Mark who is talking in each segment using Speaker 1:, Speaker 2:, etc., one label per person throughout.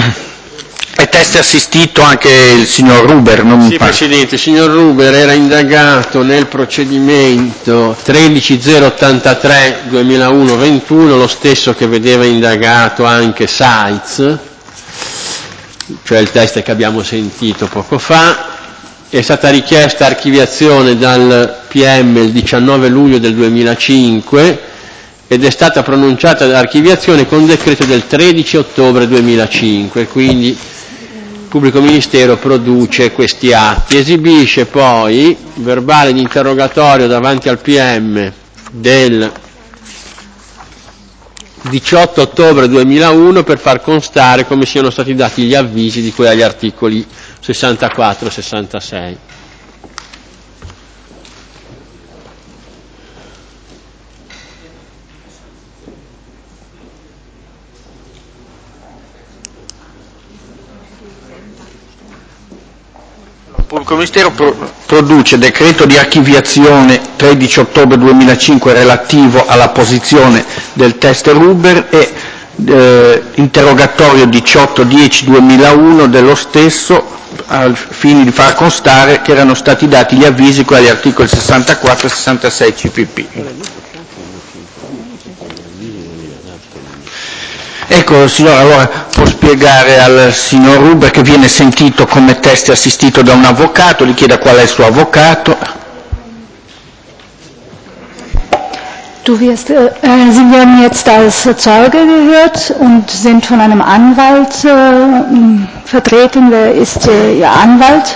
Speaker 1: È test assistito anche il signor Ruber, non mi
Speaker 2: Sì,
Speaker 1: pare.
Speaker 2: Presidente, il signor Ruber era indagato nel procedimento 13083-2001-21, lo stesso che vedeva indagato anche Saitz, cioè il test che abbiamo sentito poco fa. È stata richiesta archiviazione dal PM il 19 luglio del 2005 ed è stata pronunciata l'archiviazione con decreto del 13 ottobre 2005, quindi il Pubblico Ministero produce questi atti, esibisce poi verbale di interrogatorio davanti al PM del 18 ottobre 2001 per far constare come siano stati dati gli avvisi di cui agli articoli 64 e 66.
Speaker 1: Il Pubblico Ministero produce decreto di archiviazione 13 ottobre 2005 relativo alla posizione del test Ruber e interrogatorio 18/10/2001 dello stesso al fine di far constare che erano stati dati gli avvisi con gli articoli 64 e 66 CPP. Ecco, signora, allora può spiegare al signor Ruber che viene sentito come test assistito da un avvocato, gli chieda qual è il suo avvocato.
Speaker 3: Sie werden jetzt als Zeuge gehört und sind von einem Anwalt vertreten. Wer ist Ihr Anwalt?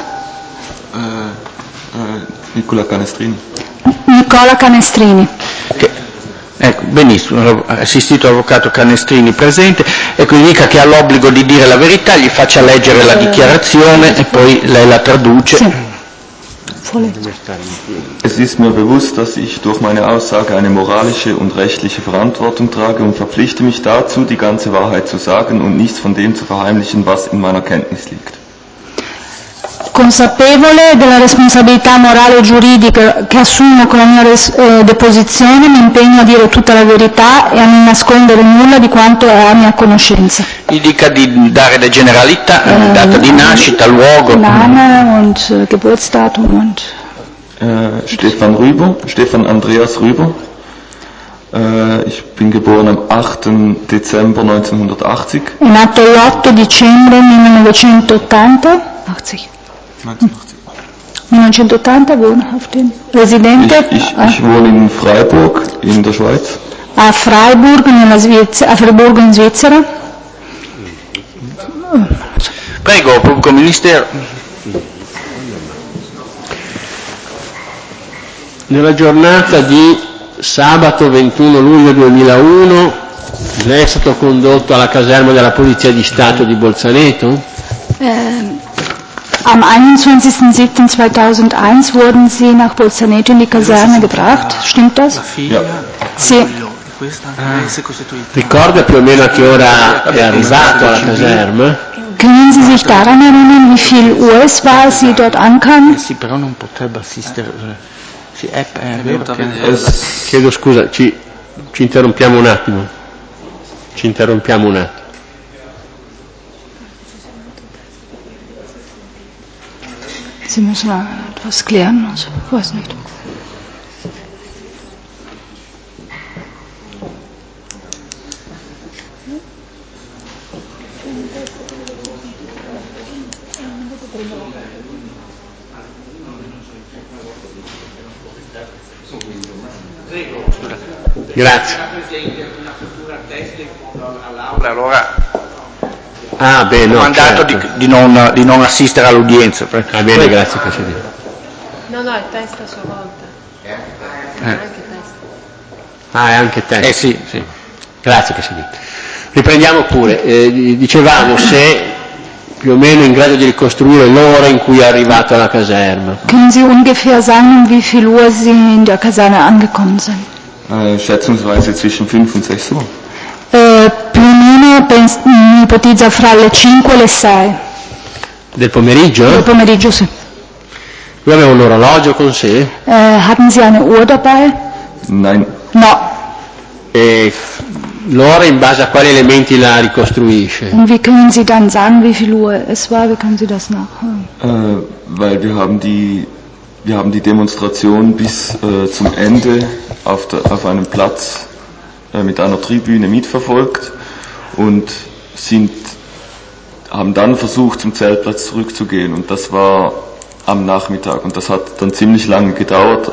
Speaker 4: Nicola Canestrini.
Speaker 3: Nicola Canestrini.
Speaker 1: Ecco, benissimo, assistito avvocato Canestrini presente, e quindi dica che ha l'obbligo di dire la verità, gli faccia leggere la dichiarazione e poi lei la traduce.
Speaker 3: Sì.
Speaker 4: Es ist mir bewusst, dass ich durch meine Aussage eine moralische und rechtliche Verantwortung trage und verpflichte mich dazu, die ganze Wahrheit zu sagen und nichts von dem zu verheimlichen, was in meiner Kenntnis liegt.
Speaker 3: Consapevole della responsabilità morale e giuridica che assumo con la mia deposizione, mi impegno a dire tutta la verità e a non nascondere nulla di quanto è a mia conoscenza.
Speaker 1: Gli dica di dare le generalità, data di nascita, luogo.
Speaker 3: Name und Geburtsdatum und
Speaker 4: Stefan Andreas Rüber. Ich bin geboren am 8. Dezember 1980.
Speaker 3: È nato l'8 dicembre 1980. 1980 wohnhaft in Residente
Speaker 4: Ich wohne in Freiburg in der Schweiz.
Speaker 3: A Freiburg in Svizzera.
Speaker 1: Prego, Pubblico Ministero.
Speaker 2: Nella giornata di sabato 21 luglio 2001 lei è stato condotto alla caserma della Polizia di Stato di Bolzaneto?
Speaker 3: Am 21.07.2001 wurden Sie nach Bolzaneto in die Kaserne gebracht. Stimmt das?
Speaker 4: Ja.
Speaker 3: Sì.
Speaker 2: Ricorda più o meno a che ora è arrivato alla caserma?
Speaker 3: Können Sie sich daran erinnern, wie viel Uhr es war, als Sie dort ankamen?
Speaker 1: Sì, però non potrebbe assistere. Sì, è vero che...
Speaker 2: Chiedo scusa, ci interrompiamo un attimo.
Speaker 3: Sie müssen etwas klären, also, ich weiß nicht.
Speaker 2: Grazie.
Speaker 1: Allora
Speaker 2: Beh, no,
Speaker 1: mandato
Speaker 2: certo.
Speaker 1: di non assistere all'udienza.
Speaker 2: Bene, grazie Presidente.
Speaker 5: No, è testa a sua volta. Anche testa.
Speaker 2: È anche te.
Speaker 1: Sì.
Speaker 2: Grazie Presidente. Riprendiamo pure. Dicevamo se più o meno in grado di ricostruire l'ora in cui è arrivato alla caserma.
Speaker 3: Können Sie ungefähr sagen, um wie viel Uhr Sie in der Kaserne angekommen sind?
Speaker 4: Schätzungsweise zwischen 5 und 6 Uhr.
Speaker 3: Più o meno ipotizza fra le 5 e le 6.
Speaker 2: Del pomeriggio?
Speaker 3: Del pomeriggio, sì.
Speaker 2: Lui aveva un orologio con sé?
Speaker 3: Hatten Sie eine Uhr dabei?
Speaker 4: Nein.
Speaker 3: No.
Speaker 2: E l'ora in base a quali elementi la ricostruisce?
Speaker 3: Und wie können Sie dann sagen, wie viel Uhr es war? Wie können Sie das nachholen?
Speaker 4: Weil wir haben die Demonstration bis zum Ende auf einem Platz mit einer Tribüne mitverfolgt und haben dann versucht, zum Zeltplatz zurückzugehen, und das war am Nachmittag, und das hat dann ziemlich lange gedauert,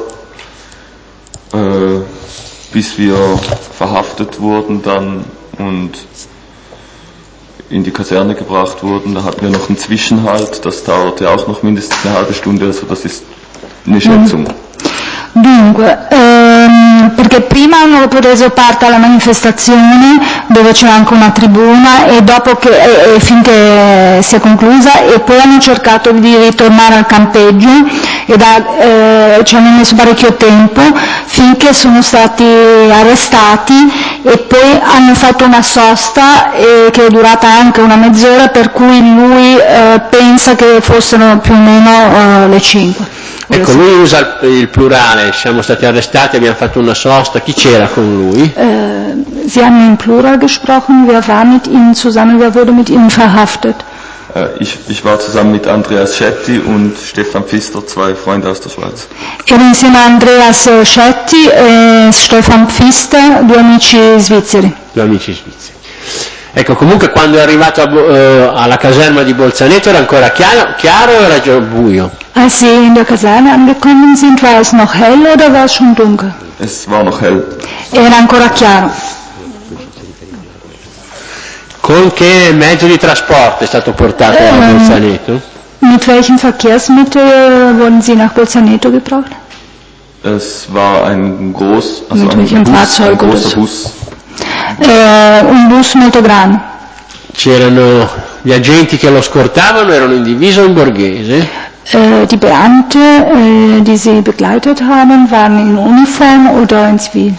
Speaker 4: bis wir verhaftet wurden dann und in die Kaserne gebracht wurden. Da hatten wir noch einen Zwischenhalt, das dauerte auch noch mindestens eine halbe Stunde, also das ist eine Schätzung.
Speaker 3: Dunque, perché prima hanno preso parte alla manifestazione dove c'era anche una tribuna e dopo finché si è conclusa, e poi hanno cercato di ritornare al campeggio e ci hanno messo parecchio tempo finché sono stati arrestati, e poi hanno fatto una sosta che è durata anche una mezz'ora, per cui lui pensa che fossero più o meno le 5.
Speaker 2: Ecco, lui usa il plurale, siamo stati arrestati, abbiamo fatto una sosta, chi c'era con lui?
Speaker 3: Sie haben im Plural gesprochen, wer war mit Ihnen zusammen, wer wurde mit Ihnen verhaftet?
Speaker 4: Ich war zusammen mit Andreas Schetti und Stefan Pfister, zwei Freunde aus der Schweiz.
Speaker 3: Ero insieme a Andreas Schetti e Stefan Pfister, due amici svizzeri.
Speaker 2: Ecco, comunque quando è arrivato alla caserma di Bolzaneto era ancora chiaro o era già buio?
Speaker 3: Als Sie in der Kaserne angekommen sind, war es noch hell oder war es schon dunkel?
Speaker 4: Es war noch hell.
Speaker 3: Era ancora chiaro.
Speaker 2: Con che mezzo di trasporto è stato portato a Bolzaneto?
Speaker 3: Mit welchem Verkehrsmittel wurden Sie nach Bolzaneto gebracht?
Speaker 4: Es war ein großer Bus.
Speaker 3: Un bus molto grande.
Speaker 2: C'erano gli agenti che lo scortavano, erano in divisa o in borghese?
Speaker 3: Die Beamte, die Sie begleitet haben, waren in Uniform oder in Zivil?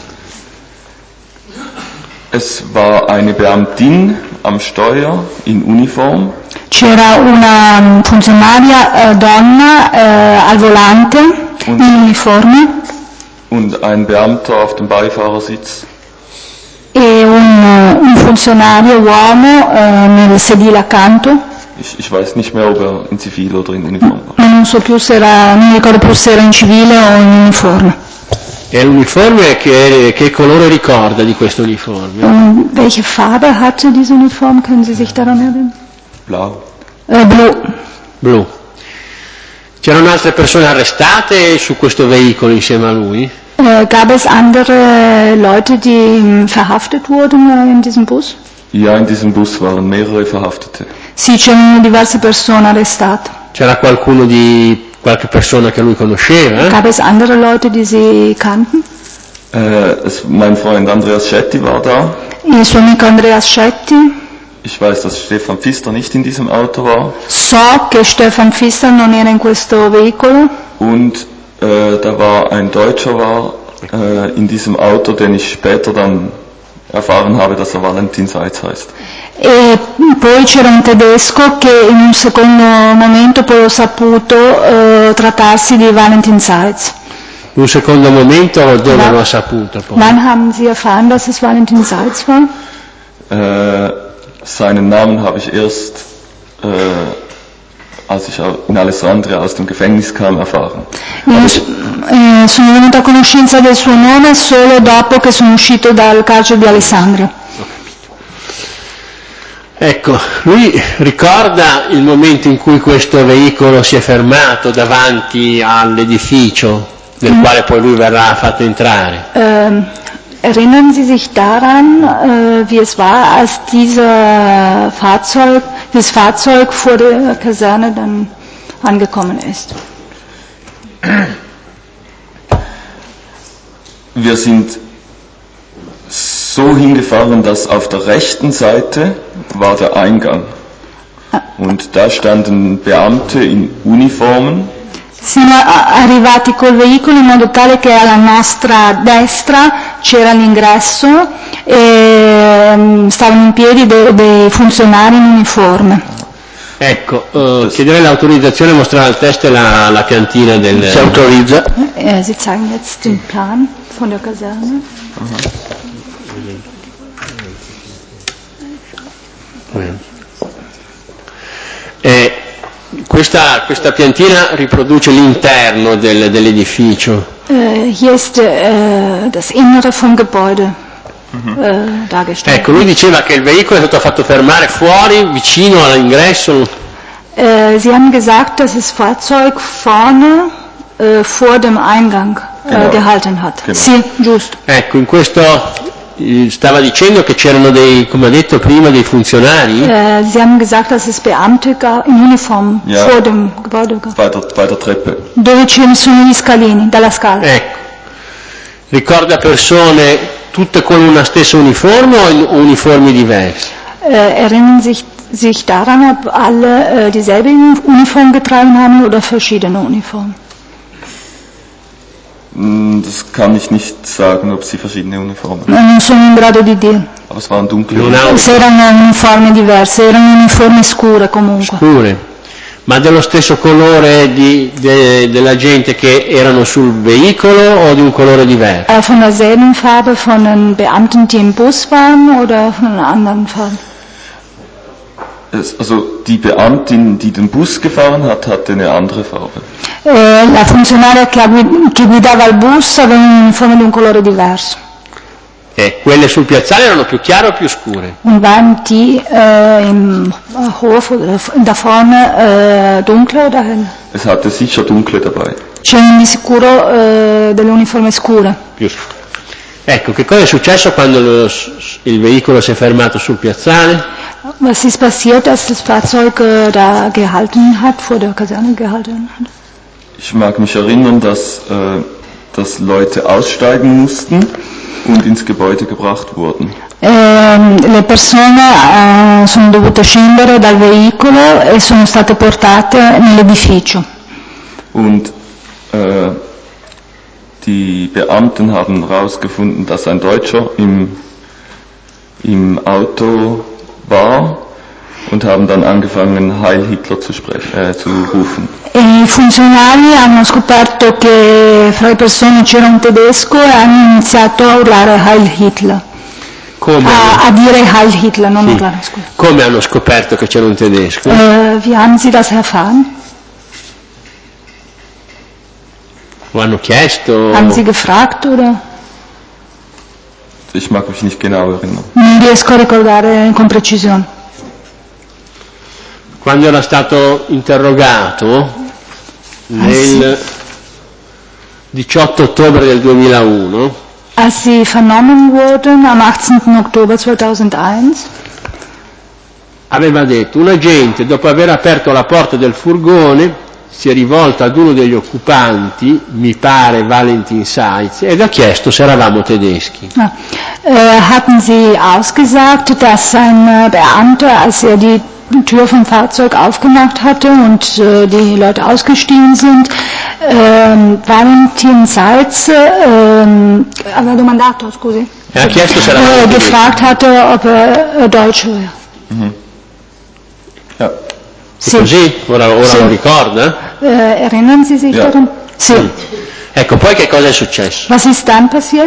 Speaker 4: Es war eine Beamtin am Steuer in Uniform.
Speaker 3: C'era una funzionaria donna al volante in uniforme.
Speaker 4: Und ein Beamter auf dem Beifahrersitz.
Speaker 3: E un funzionario uomo nel sedile accanto.
Speaker 4: Ich weiß nicht mehr, ob er in Zivil oder in Uniform war.
Speaker 3: Non mi ricordo più se era in civile o in uniforme.
Speaker 2: E l'uniforme che colore ricorda di questo uniforme?
Speaker 3: Welche Farbe hatte diese Uniform? Können Sie sich daran erinnern?
Speaker 4: Blau.
Speaker 2: Blu. C'erano altre persone arrestate su questo veicolo insieme a lui?
Speaker 3: Gab es andere Leute, die verhaftet wurden in diesem Bus?
Speaker 4: Ja, in diesem Bus waren mehrere Verhaftete.
Speaker 3: Sì, c'erano diverse persone arrestate.
Speaker 2: C'era qualche persona che lui conosceva?
Speaker 3: Gab es andere Leute, die Sie kannten?
Speaker 4: Mein Freund Andreas Schetti war da.
Speaker 3: Il suo amico Andreas Schetti.
Speaker 4: Ich weiß, dass Stefan Pfister nicht in diesem Auto war.
Speaker 3: So che Stefan Pfister non era in questo veicolo.
Speaker 4: Und da war ein Deutscher in diesem Auto, den ich später dann erfahren habe, dass er Valentin Seitz heißt.
Speaker 3: E poi c'era un tedesco che in un secondo momento poi ho saputo trattarsi di Valentin Seitz.
Speaker 2: In un secondo momento dove lo ha saputo poi?
Speaker 3: Wann haben Sie erfahren, dass es Valentin Seitz war?
Speaker 4: Seinen Namen habe ich erst, als ich in Alessandria aus dem Gefängnis kam, erfahren.
Speaker 3: Sono venuta a conoscenza del suo nome solo dopo che sono uscito dal carcere di Alessandria.
Speaker 2: Ecco, lui ricorda il momento in cui questo veicolo si è fermato davanti all'edificio nel quale poi lui verrà fatto entrare.
Speaker 3: Erinnern Sie sich daran, wie es war, als dieses Fahrzeug vor der Kaserne dann angekommen ist?
Speaker 4: Wir sind so hingefahren, dass auf der rechten Seite war der Eingang. Und da standen Beamte in Uniformen.
Speaker 3: Siamo arrivati col veicolo in modo tale che alla nostra destra c'era l'ingresso e stavano in piedi dei funzionari in uniforme.
Speaker 2: Ecco, chiederei l'autorizzazione a mostrare al test la cantina del...
Speaker 1: Si autorizza.
Speaker 3: Sie zeigen jetzt den Plan von der Kaserne.
Speaker 2: Questa piantina riproduce l'interno dell'edificio.
Speaker 3: Hier ist das Innere vom Gebäude dargestellt.
Speaker 2: Ecco, lui diceva che il veicolo è stato fatto fermare fuori, vicino all'ingresso.
Speaker 3: Sie haben gesagt, dass das Fahrzeug vorne vor dem Eingang gehalten hat.
Speaker 4: Genau.
Speaker 3: Sì, giusto.
Speaker 2: Ecco, in questo stava dicendo che c'erano come ha detto prima, dei funzionari.
Speaker 3: Sie haben gesagt, dass es Beamte in Uniform vor dem Gebäude gab.
Speaker 4: Bei der Treppe.
Speaker 3: Dove ci sono gli scalini, dalla scala.
Speaker 2: Ecco, ricorda persone tutte con una stessa uniforme o uniformi diversi?
Speaker 3: Erinnern sich daran, ob alle dieselbe Uniform getragen haben oder verschiedene Uniformen?
Speaker 4: Das kann ich nicht sagen, ob sie verschiedene Uniformen haben.
Speaker 3: Non sono in grado di dire.
Speaker 4: Aber es waren dunkle
Speaker 3: Se erano uniformi diverse, erano uniformi scure comunque.
Speaker 2: Scure, ma dello stesso colore della gente che erano sul veicolo o di un colore diverso?
Speaker 3: Von derselben Farbe von den Beamten, die im Bus waren oder von einer anderen Farbe?
Speaker 4: Also die Beamtin, die den Bus gefahren hat, hatte eine andere Farbe.
Speaker 3: La funzionaria che guidava il bus aveva un uniforme di un colore diverso.
Speaker 2: E quelle sul piazzale erano più chiare o più scure?
Speaker 3: Und waren die im Hof da vorne dunkle oder helle?
Speaker 4: Es hatte sicher dunkle dabei.
Speaker 3: C'erano di sicuro delle uniformi scure.
Speaker 2: Più scure. Ecco, che cosa è successo quando il veicolo si è fermato sul piazzale?
Speaker 3: Was ist passiert, als das Fahrzeug da gehalten hat, vor der Kaserne gehalten hat?
Speaker 4: Ich mag mich erinnern, dass Leute aussteigen mussten und ins Gebäude gebracht wurden.
Speaker 3: Le persone sono dovute scendere dal veicolo e sono state portate nell'edificio.
Speaker 4: Und die Beamten haben herausgefunden, dass ein Deutscher im Auto war und haben dann angefangen, Heil Hitler zu rufen.
Speaker 3: E i funzionari hanno scoperto che fra le persone c'era un tedesco e hanno iniziato a urlare Heil Hitler.
Speaker 2: Come?
Speaker 3: A dire Heil Hitler, non urlare, scusa.
Speaker 2: Come hanno scoperto che c'era un tedesco?
Speaker 3: Wie haben Sie das erfahren?
Speaker 2: Lo hanno chiesto?
Speaker 3: Haben Sie gefragt oder?
Speaker 4: Ich mag mich nicht genau erinnern.
Speaker 3: Non riesco a ricordare con precisione.
Speaker 2: Quando era stato interrogato nel 18 ottobre del 2001,
Speaker 3: als sie vernommen wurden am 18. Oktober 2001,
Speaker 2: aveva detto: un agente, dopo aver aperto la porta del furgone, si è rivolto ad uno degli occupanti, mi pare Valentin Seitz, ed ha chiesto se eravamo tedeschi.
Speaker 3: Hatten Sie ausgesagt, dass ein Beamter, als er die Tür vom Fahrzeug aufgemacht hatte und die Leute ausgestiegen sind, Valentin Seitz aveva domandato, scusi,
Speaker 2: ha chiesto se eravamo
Speaker 3: gefragt hatte, ob er Deutsch wäre.
Speaker 4: Mhm. Ja.
Speaker 3: Sì.
Speaker 2: Così? Ora
Speaker 3: Sì.
Speaker 2: lo ricorda?
Speaker 3: Erinnern Sie sich daran? Sì.
Speaker 2: Ecco, poi che cosa è successo?
Speaker 3: Was ist dann passiert?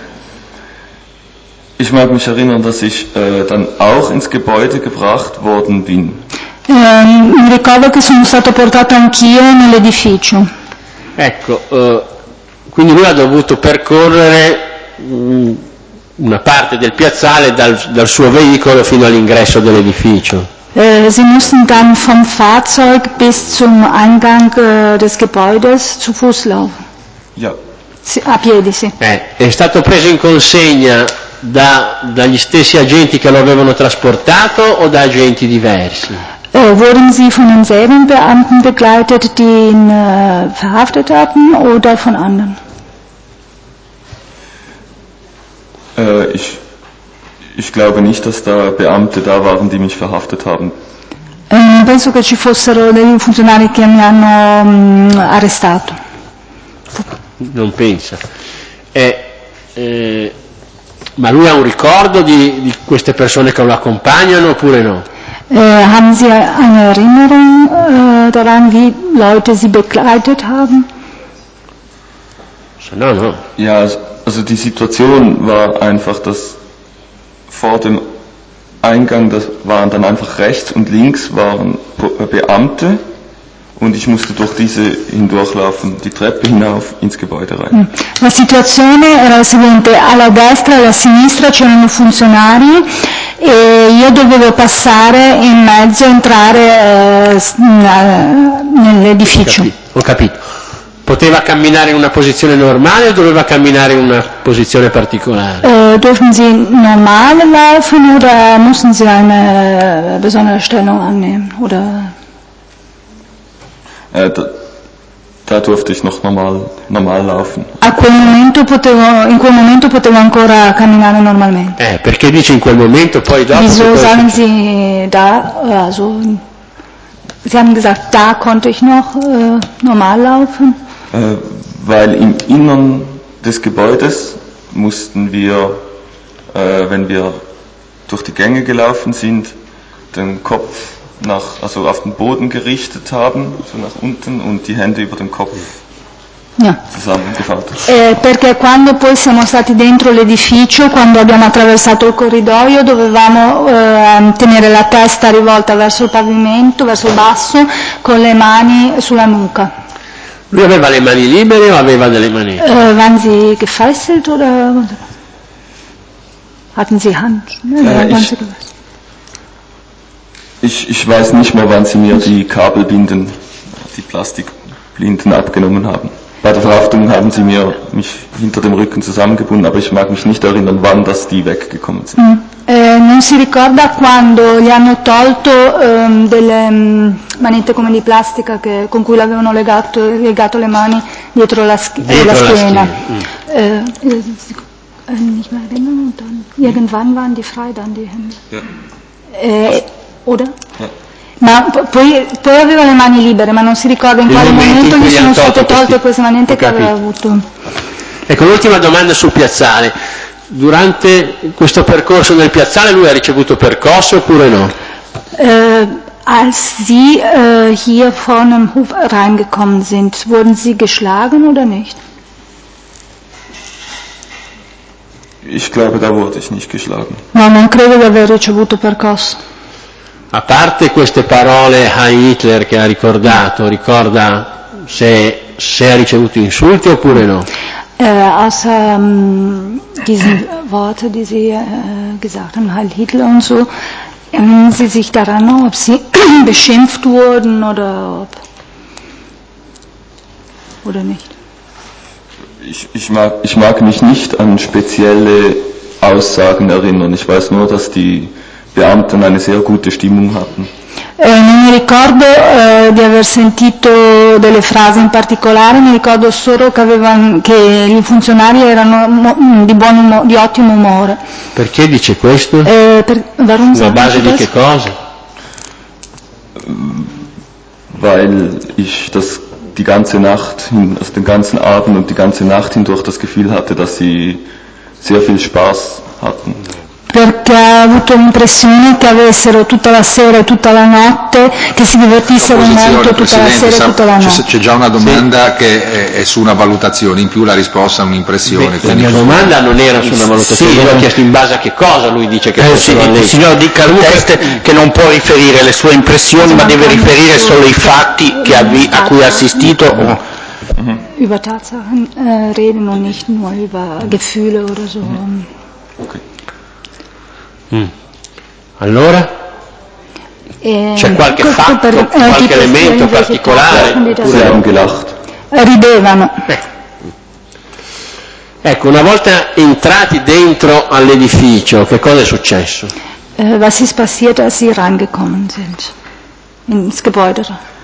Speaker 4: Ich mag mich erinnern, dass ich dann auch ins Gebäude gebracht worden bin.
Speaker 3: Mi ricordo che sono stato portato anch'io nell'edificio.
Speaker 2: Ecco, quindi lui ha dovuto percorrere una parte del piazzale dal suo veicolo fino all'ingresso dell'edificio.
Speaker 3: Sie mussten dann vom Fahrzeug bis zum Eingang des Gebäudes zu Fuß laufen.
Speaker 4: Ja.
Speaker 3: Sì, a piedi, sì.
Speaker 2: È stato preso in consegna dagli stessi agenti che lo avevano trasportato o da agenti diversi?
Speaker 3: Wurden Sie von denselben Beamten begleitet, die ihn verhaftet hatten, oder von anderen?
Speaker 4: Ich glaube nicht, dass da Beamte da waren, die mich verhaftet haben.
Speaker 3: Non penso che ci fossero dei funzionari che mi hanno arrestato.
Speaker 2: Non pensa. Ma lui ha un ricordo di queste persone che lo accompagnano oppure no?
Speaker 3: Haben Sie eine Erinnerung daran, wie Leute Sie begleitet haben?
Speaker 2: No.
Speaker 4: Ja, also die Situation war einfach, dass vor dem Eingang, das waren dann einfach rechts und links waren Beamte und ich musste durch diese hindurchlaufen, die Treppe hinauf ins Gebäude rein.
Speaker 3: La situazione era la seguente: alla destra e alla sinistra c'erano funzionari e io dovevo passare in mezzo, entrare nell'edificio.
Speaker 2: Ho capito. Poteva camminare in una posizione normale o doveva camminare in una posizione particolare?
Speaker 3: Durften Sie normal laufen oder mussten Sie eine besondere Stellung annehmen? Oder?
Speaker 4: Da durfte ich noch normal laufen.
Speaker 3: In quel momento potevo ancora camminare normalmente.
Speaker 2: Perché dice in quel momento, poi dopo...
Speaker 3: Wieso sagen Sie da, also, Sie haben gesagt, da konnte ich noch normal laufen?
Speaker 4: Weil im Innern des Gebäudes mussten wir, wenn wir durch die Gänge gelaufen sind, den Kopf auf den Boden gerichtet haben, so nach unten, und die Hände über den Kopf zusammengefaltet.
Speaker 3: Perché quando poi siamo stati dentro l'edificio, quando abbiamo attraversato il corridoio, dovevamo tenere la testa rivolta verso il pavimento, verso il basso, con le mani sulla nuca.
Speaker 2: Lui aveva le mani libere o aveva delle manette?
Speaker 3: Waren Sie gefesselt oder hatten Sie
Speaker 4: Ich weiß nicht mehr, wann Sie mir die Kabelbinden, die Plastikbinden abgenommen haben. Bei der Verhaftung haben Sie mich hinter dem Rücken zusammengebunden, aber ich mag mich nicht erinnern, wann die weggekommen sind.
Speaker 3: Non si ricorda quando gli hanno tolto delle manette come di plastica con cui l'avevano legato le mani dietro la schiena. Nicht mehr erinnern und dann irgendwann waren die frei dann die Hände. Ja. Oder? Ja. Ma poi aveva le mani libere, ma non si ricorda in quale momento gli sono state tolte queste manette che aveva avuto.
Speaker 2: Ecco, l'ultima domanda sul piazzale. Durante questo percorso nel piazzale lui ha ricevuto percosse oppure no?
Speaker 3: Als Sie hier vorne im Hof reingekommen sind, wurden Sie geschlagen oder nicht?
Speaker 4: Ich glaube, da wurde ich nicht geschlagen.
Speaker 3: No, non credo di aver ricevuto percosse.
Speaker 2: A parte queste parole a Hitler che ha ricordato, ricorda se ha ricevuto insulti oppure no?
Speaker 3: Außer diesen Worte, die Sie gesagt haben, Heil Hitler und so, erinnern Sie sich daran, ob Sie beschimpft wurden oder nicht?
Speaker 4: Ich mag mich nicht an spezielle Aussagen erinnern. Ich weiß nur, dass die Beamten eine sehr gute Stimmung hatten.
Speaker 3: Non mi ricordo di aver sentito delle frasi in particolare, mi ricordo solo che i funzionari erano di ottimo umore.
Speaker 2: Perché dice questo? Sulla base di che cosa?
Speaker 4: Weil ich die ganze Nacht, also den ganzen Abend und die ganze Nacht hindurch das Gefühl hatte, dass sie sehr viel Spaß hatten.
Speaker 3: Perché ho avuto l'impressione che avessero tutta la sera e tutta la notte, che si divertissero molto tutta la sera e tutta la notte.
Speaker 6: C'è già una domanda che è su una valutazione, in più la risposta è un'impressione.
Speaker 2: La mia domanda non era su una valutazione, io ho chiesto in base a che cosa lui dice che
Speaker 1: il signor dica al test che non può riferire le sue impressioni, ma deve riferire solo i fatti a cui ha assistito.
Speaker 3: Über Tatsachen reden und nicht nur über Gefühle oder so.
Speaker 4: Okay.
Speaker 2: Allora? C'è qualche fatto, qualche elemento particolare?
Speaker 3: Ridevano.
Speaker 2: Ecco, una volta entrati dentro all'edificio, che cosa è successo?
Speaker 3: Was ist passiert, als Sie reingekommen sind ins Gebäude?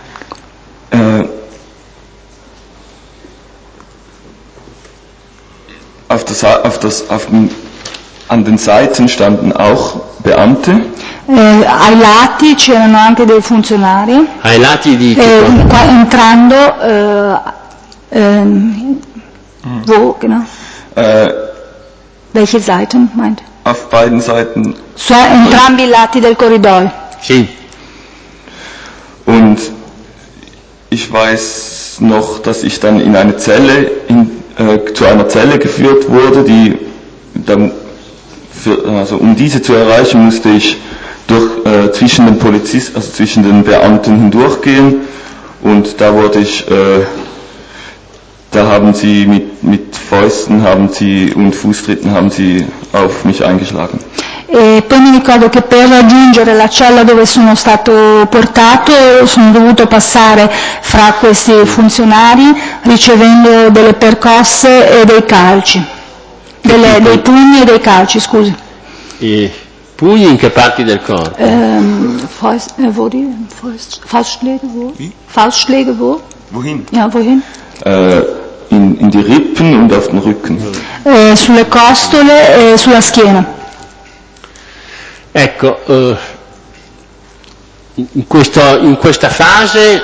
Speaker 4: An den Seiten standen auch Beamte.
Speaker 3: Ai lati c'erano anche dei funzionari.
Speaker 2: Ai lati di
Speaker 3: entrando wo genau? Welche Seiten meint?
Speaker 4: Auf beiden Seiten.
Speaker 3: Su entrambi i lati del corridoio.
Speaker 2: Sì.
Speaker 4: Und ich weiß noch, dass ich dann in eine Zelle zu einer Zelle geführt wurde, die um diese zu erreichen, musste ich zwischen den Polizisten, also zwischen den Beamten hindurchgehen, und da da haben sie mit Fäusten und Fußtritten haben sie auf mich eingeschlagen.
Speaker 3: E poi mi ricordo che per raggiungere la cella dove sono stato portato sono dovuto passare fra questi funzionari ricevendo delle percosse e dei calci, dei pugni e dei calci, scusi.
Speaker 2: E pugni in che parti del corpo?
Speaker 3: Faustschläge wo? Faustschläge wo?
Speaker 4: Wohin?
Speaker 3: Ja, wohin?
Speaker 4: In die Rippen und auf den Rücken.
Speaker 3: Sulle costole e sulla schiena.
Speaker 2: Ecco, in questa fase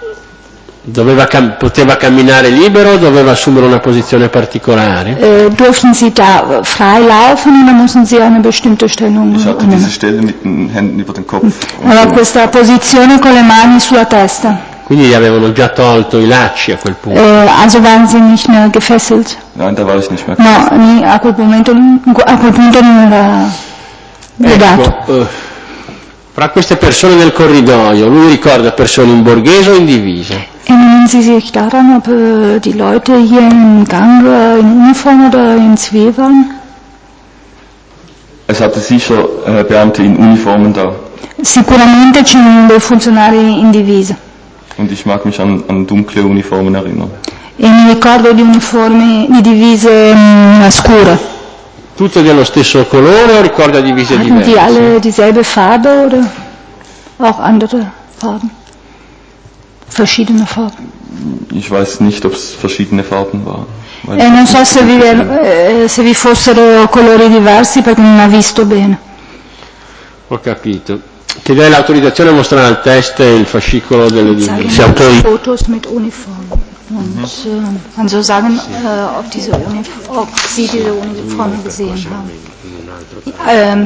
Speaker 2: poteva camminare libero o doveva assumere una posizione particolare?
Speaker 3: Durften Sie da frei laufen oder mussten Sie eine bestimmte Stellung
Speaker 4: Ich hatte diese Stelle mit den Händen über den Kopf.
Speaker 3: Aveva questa posizione con le mani sulla testa.
Speaker 2: Quindi gli avevano già tolto i lacci a quel punto?
Speaker 3: Also waren Sie nicht mehr gefesselt?
Speaker 4: Nein, da war ich nicht mehr
Speaker 3: gefesselt. No, a quel punto non era legato.
Speaker 2: Ecco, fra queste persone del corridoio, lui ricorda persone in borghese o in divisa?
Speaker 3: Erinnern Sie sich daran, ob die Leute hier im Gang in Uniform oder in Zivil waren?
Speaker 4: Es hatte sicher Beamte in Uniformen da.
Speaker 3: Sicuramente c'erano dei funzionari in divisa.
Speaker 4: Und ich mag mich an dunkle Uniformen erinnern.
Speaker 3: E mi ricordo di divise scure.
Speaker 2: Tutte dello stesso colore o ricorda divise diverse?
Speaker 3: Hatten die alle dieselbe Farbe oder auch andere Farben? Verschiedene Farben?
Speaker 4: Ich weiß nicht, ob es verschiedene Farben waren.
Speaker 3: Non so se vi fossero colori diversi perché non ho visto bene.
Speaker 2: Ho capito. Chiederei l'autorizzazione a mostrare al test il fascicolo delle divise.
Speaker 3: Fotos mit Uniform. Und man soll sagen, ob Sie diese Uniformen gesehen haben.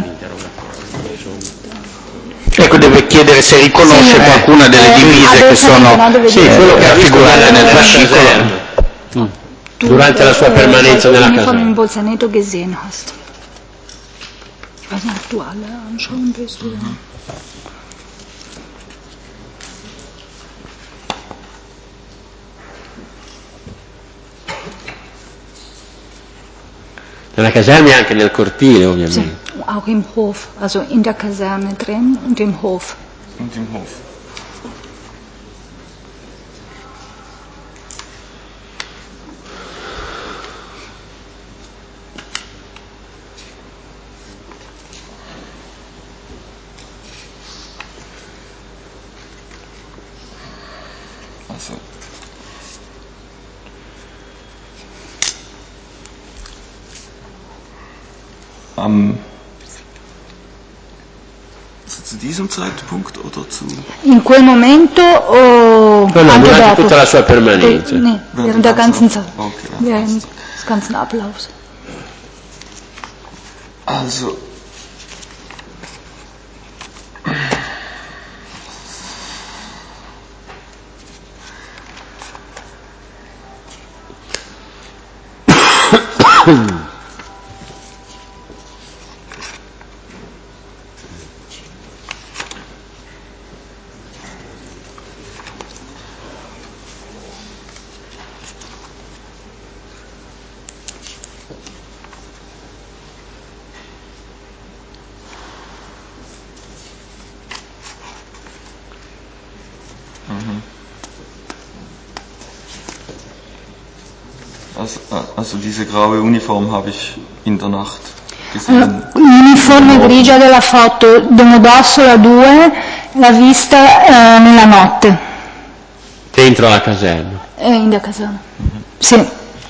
Speaker 1: Ecco, deve chiedere se riconosce qualcuna delle divise che sono
Speaker 2: quello che
Speaker 1: raffigurate nel fascicolo.
Speaker 2: Durante la sua permanenza nella casa.
Speaker 3: Uniform in Bolzaneto gesehen hast. Ich weiß nicht, ob du alle anschauen willst oder...
Speaker 2: Nella caserma e anche nel cortile, ovviamente.
Speaker 3: Sì, auch im Hof, also in der Kaserne drin und im Hof.
Speaker 4: Und im Hof. Zu diesem Zeitpunkt oder zu?
Speaker 3: In quel momento o anche dopo?
Speaker 2: Tutta la sua permanenza.
Speaker 3: Nee, während der ganzen Zeit. Okay, während des ganzen Ablaufs.
Speaker 4: Also Also diese graue Uniform habe ich in der Nacht gesehen.
Speaker 3: L'uniforme grigia della foto, Domodossola 2, l'ha vista nella notte.
Speaker 2: Dentro la caserma?
Speaker 3: In der Kaserne. Sì.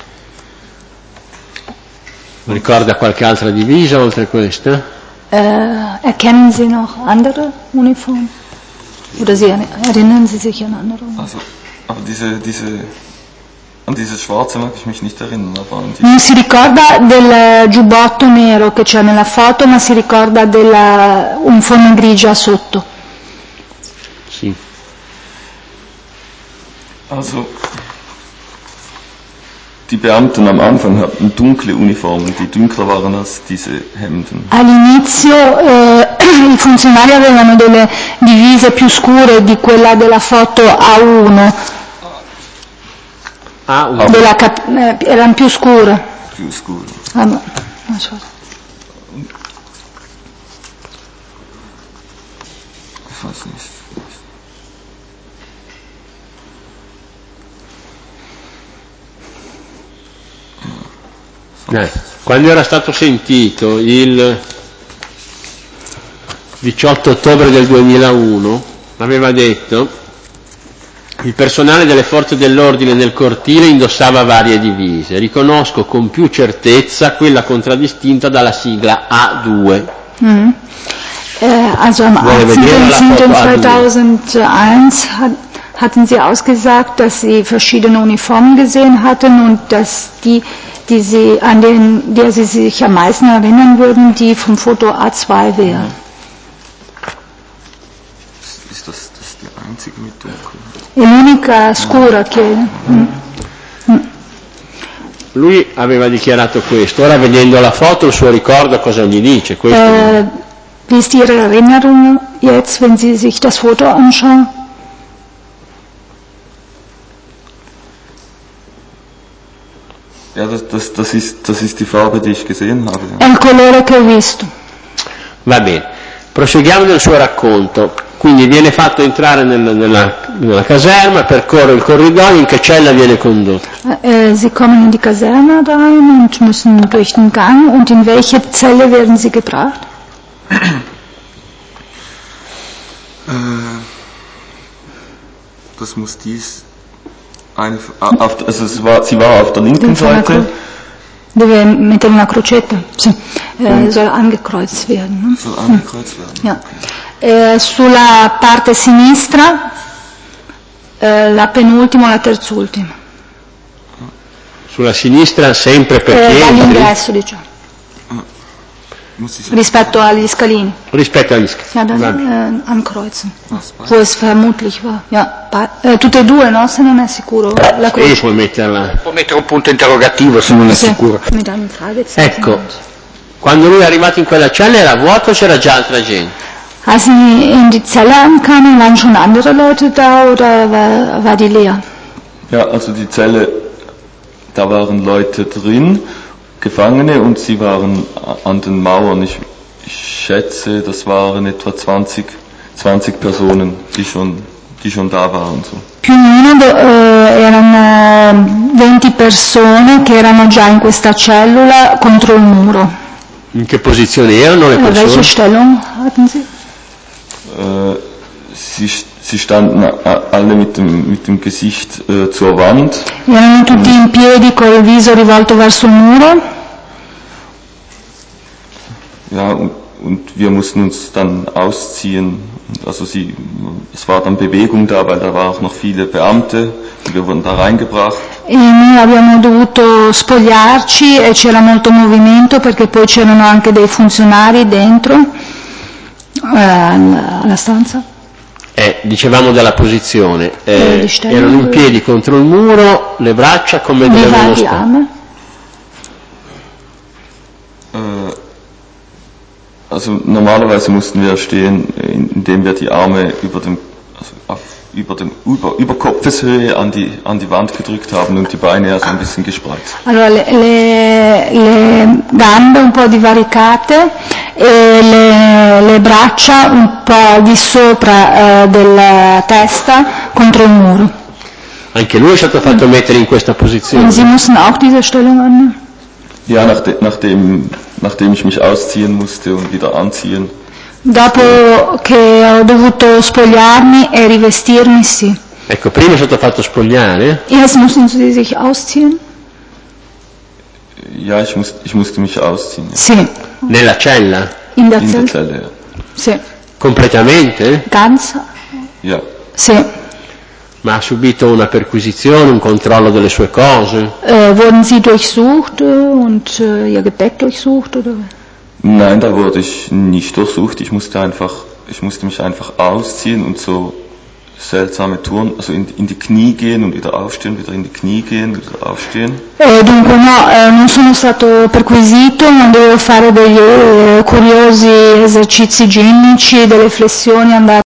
Speaker 2: Ricorda qualche altra divisa oltre questa?
Speaker 3: Erkennen Sie noch andere Uniformen? Oder erinnern Sie sich an andere?
Speaker 4: Also, aber an dieses Schwarze mag ich mich nicht erinnern.
Speaker 3: Non si ricorda del giubbotto nero che c'è nella foto, ma si ricorda della uniforme grigia sotto.
Speaker 2: Sì.
Speaker 4: Also, Die Beamten am Anfang hatten dunkle Uniformen, die dunkler waren als diese Hemden.
Speaker 3: All'inizio i funzionari avevano delle divise più scure di quella della foto A1, erano più scure.
Speaker 4: Più scure.
Speaker 3: No, so.
Speaker 4: Ich weiß nicht.
Speaker 2: Quando era stato sentito il 18 ottobre del 2001 aveva detto: il personale delle forze dell'ordine nel cortile indossava varie divise, riconosco con più certezza quella contraddistinta dalla sigla A2.
Speaker 3: Also am 18.10.2001 hatten sie ausgesagt, dass sie verschiedene Uniformen gesehen hatten und dass die sie, an der sie sich am meisten erinnern würden, die vom Foto A2 wäre.
Speaker 4: Ist das die einzige mit dunkel?
Speaker 3: È l'unica scura che...
Speaker 2: Lui aveva dichiarato questo, ora vedendo la foto il suo ricordo cosa gli dice?
Speaker 3: Wie ist Ihre Erinnerung jetzt, wenn Sie sich das Foto anschauen?
Speaker 4: Ja, das ist die Farbe, die ich gesehen habe.
Speaker 3: È il colore che ho visto.
Speaker 2: Va bene, proseguiamo nel suo racconto. Quindi viene fatto entrare nella caserma, percorre il corridoio, in che cella viene condotto?
Speaker 3: Sie kommen in die Kaserne rein und müssen durch den Gang, und in welche Zelle werden Sie gebracht?
Speaker 4: Das muss dies... sie war auf der linken Seite.
Speaker 3: Deve mettere una crocetta, sì. Soll angekreuzt werden. Ne?
Speaker 4: Soll angekreuzt werden.
Speaker 3: Ja. Sulla parte sinistra, la penultima o la terzultima.
Speaker 2: Sulla sinistra sempre perché
Speaker 3: dall'ingresso, diciamo. Rispetto agli scalini.
Speaker 2: Rispetto agli scalini.
Speaker 3: Ja, dann ankreuzen, wo es vermutlich war. Ja, tutte e due, no? Se non è sicuro. La croce.
Speaker 2: Puoi metterla.
Speaker 1: Può mettere un punto interrogativo se non è sicuro.
Speaker 2: Ecco, quando lui è arrivato in quella cella era vuoto o c'era già altra gente?
Speaker 3: Als Sie in die Zelle ankamen, waren schon andere Leute da oder war die leer?
Speaker 4: Ja, also die Zelle, da waren Leute drin, Gefangene, und sie waren an den Mauern. Ich schätze, das waren etwa 20 Personen, die schon da waren. So.
Speaker 3: Più o meno erano 20 persone che erano già in questa cellula contro il muro.
Speaker 2: In che posizione erano le persone?
Speaker 3: Welche Stellung hatten sie?
Speaker 4: Sie standen alle mit dem Gesicht zur Wand.
Speaker 3: Erano tutti in piedi col viso rivolto verso il muro.
Speaker 4: Ja, und wir mussten uns dann ausziehen. Also es war dann Bewegung da, weil da waren auch noch viele Beamte. Und wir wurden da reingebracht.
Speaker 3: E noi abbiamo dovuto spogliarci e c'era molto movimento perché poi c'erano anche dei funzionari dentro alla stanza.
Speaker 2: Dicevamo della posizione, erano in piedi contro il muro, le braccia come dovevano stare?
Speaker 4: Also normalerweise mussten wir stehen, indem wir die Arme über Kopfeshöhe an die Wand gedrückt haben und die Beine also ein bisschen gespreizt.
Speaker 3: Allora le gambe un po' divaricate e le braccia un po' di sopra della testa contro il muro.
Speaker 2: Anche lui è stato fatto mettere in questa posizione.
Speaker 3: Und Sie mussten auch diese Stellung annehmen?
Speaker 4: Ja, nachdem ich mich ausziehen musste und wieder anziehen.
Speaker 3: Dopo che ho dovuto spogliarmi e rivestirmi, sì.
Speaker 2: Ecco, prima è stato fatto spogliare.
Speaker 3: Erst mussten Sie sich ausziehen?
Speaker 4: Ja, ich musste mich ausziehen. Ja.
Speaker 3: Sì.
Speaker 2: Nella cella?
Speaker 3: In der
Speaker 4: Zelle, ja.
Speaker 3: Sì.
Speaker 2: Completamente?
Speaker 3: Ganz?
Speaker 4: Ja.
Speaker 3: Sì.
Speaker 2: Ma ha subito una perquisizione, un controllo delle sue cose?
Speaker 3: Wurden Sie durchsucht und Ihr Gepäck durchsucht, oder?
Speaker 4: Nein, da wurde ich nicht durchsucht. Ich musste mich einfach ausziehen und so seltsame Touren, also in die Knie gehen und wieder aufstehen, wieder in die Knie gehen, wieder aufstehen?
Speaker 3: Dunque no, non sono stato perquisito, non dovevo fare degli curiosi esercizi ginnici, delle flessioni, andare